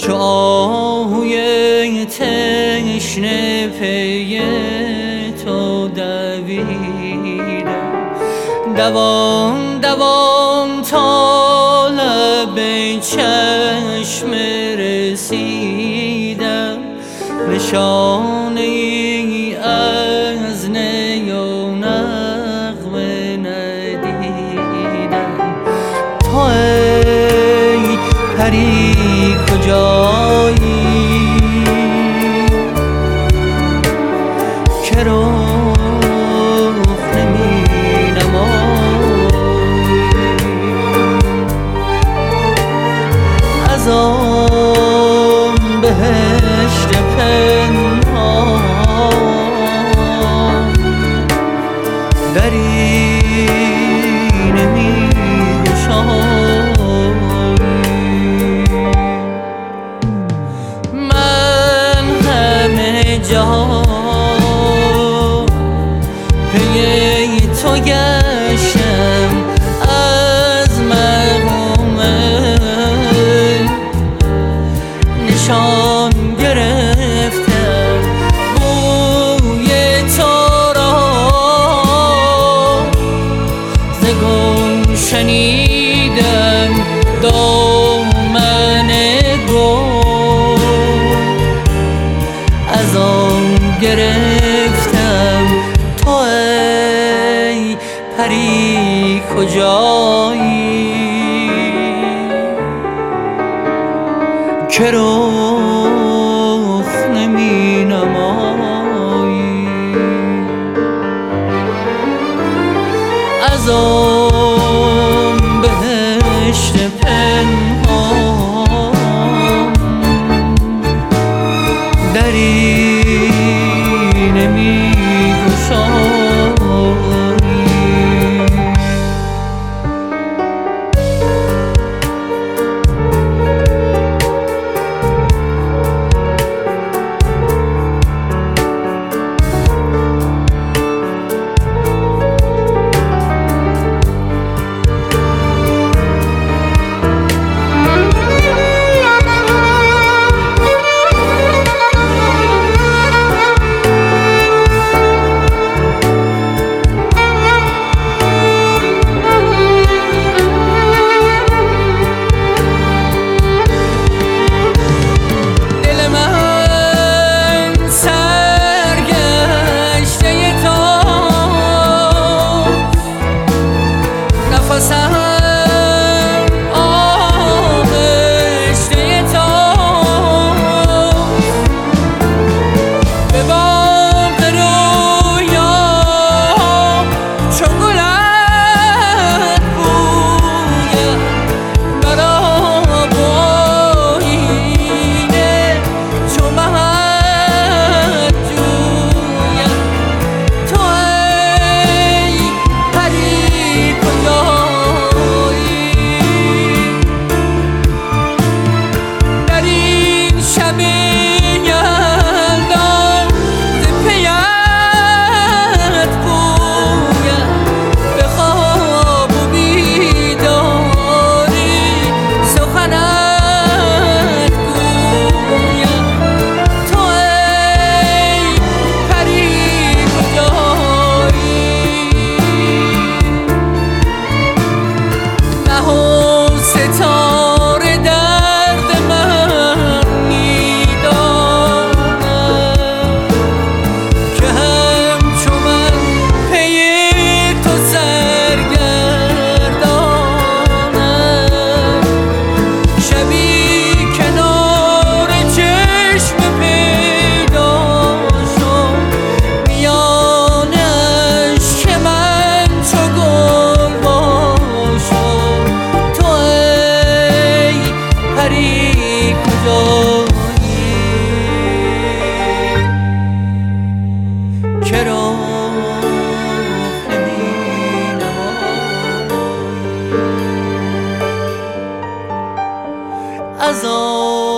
چو آهوی تشنه پی تو دویدم، دوام دوام تا لب چشم رسیدم، نشانه ای از نی و نغمه ندیدم. تو ای پری کجایی که رخ نمی نمایی، از آن بهشت پنهان دری نمی گشایی. من همه جا پی تو گشتم، از مرحوم نشان گرفتم، بوی تو را ز گل شنیدم، دامن گل از آن گرفتم. تو ای پری کجایی که رخ نمی نمایی، از آن بهشت پنهان دری نمی گشایی. از آن